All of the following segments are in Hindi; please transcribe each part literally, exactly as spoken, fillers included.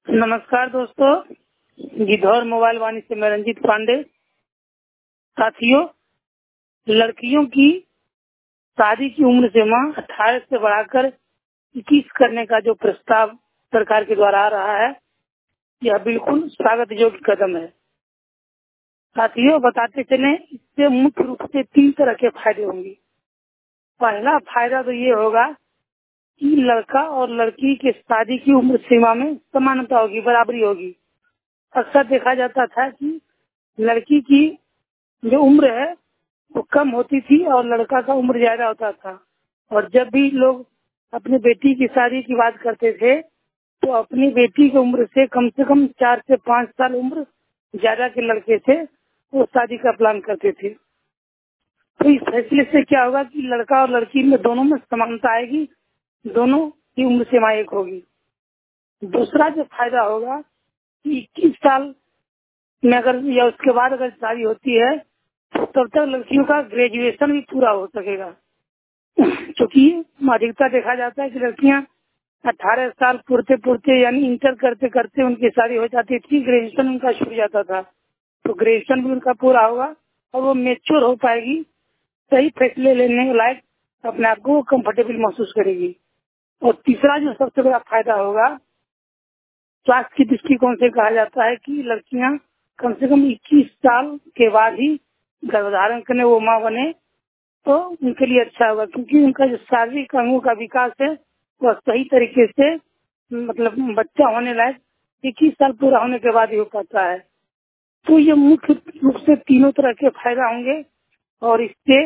नमस्कार दोस्तों, गिद्धौर मोबाइल वाणी से मैं रंजीत पांडे। साथियों, लड़कियों की शादी की उम्र सीमा अठारह से बढ़ाकर इक्कीस करने का जो प्रस्ताव सरकार के द्वारा आ रहा है, यह बिल्कुल स्वागत योग्य कदम है। साथियों, बताते चले, इससे मुख्य रूप से तीन तरह के फायदे होंगे। पहला फायदा तो ये होगा कि लड़का और लड़की के शादी की उम्र सीमा में समानता होगी, बराबरी होगी। अक्सर देखा जाता था कि लड़की की जो उम्र है वो कम होती थी और लड़का का उम्र ज्यादा होता था। और जब भी लोग अपनी बेटी की शादी की बात करते थे तो अपनी बेटी की उम्र से कम से कम चार से पाँच साल उम्र ज्यादा के लड़के से वो शादी का प्लान करते थे। तो इस फैसले से क्या होगा कि लड़का और लड़की में दोनों में समानता आएगी, दोनों की उम्र सीमा एक होगी। दूसरा जो फायदा होगा कि इक्कीस साल में अगर या उसके बाद अगर शादी होती है तो तब तक लड़कियों का ग्रेजुएशन भी पूरा हो सकेगा। क्योंकि अधिकता देखा जाता है कि लड़कियां अठारह साल पूरते पूरते यानी इंटर करते करते उनकी शादी हो जाती थी, ग्रेजुएशन उनका छूट जाता था। तो ग्रेजुएशन भी उनका पूरा होगा और वो मेच्योर हो पाएगी, सही फैसले लेने के लायक अपने आप को कंफर्टेबल महसूस करेगी। और तीसरा जो सबसे बड़ा फायदा होगा, स्वास्थ्य की दृष्टिकोण से कहा जाता है कि लड़कियां कम से कम इक्कीस साल के बाद ही गर्भधारण करने वो माँ बने तो उनके लिए अच्छा होगा, क्योंकि उनका जो शारीरिक अंगों का विकास है वह सही तरीके से मतलब बच्चा होने लायक इक्कीस साल पूरा होने के बाद ही हो पाता है। तो ये मुख्य रूप से तीनों तरह के फायदा होंगे और इससे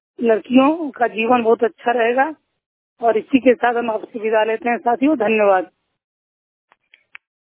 लड़कियों का जीवन बहुत अच्छा रहेगा। और इसी के साथ हम आपसे विदा लेते हैं साथियों, धन्यवाद।